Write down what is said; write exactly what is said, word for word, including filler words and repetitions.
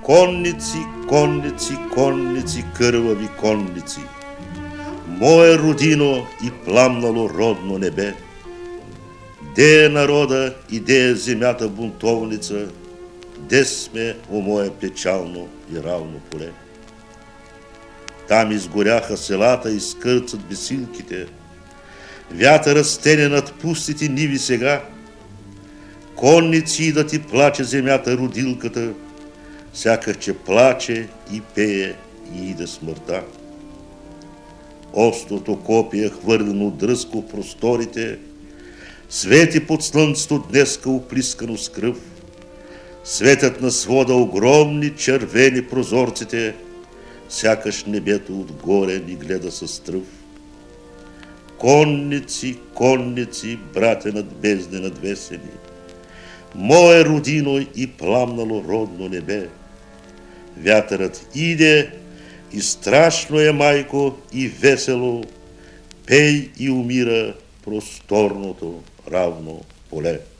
Конници, конници, конници, кървави конници, моя родино и пламнало родно небе, де е народа и де е земята бунтовница, де сме у мое печално и равно поле. Там изгоряха селата и скърцат бесилките, вятърът стене над пустите ниви сега, конници и да ти плаче земята родилката, сякаш че плаче и пее и иде смъртта. Острото копие, хвърлено дръзко в просторите, свети под слънцето днеска оплискано с кръв. Светът на свода огромни червени прозорците, сякаш небето отгоре ни гледа със тръв. Конници, конници, брате над бездне надвесени, мое родино и пламнало родно небе. Вятърът иде и страшно е, майко, и весело, пей и умира просторното равно поле.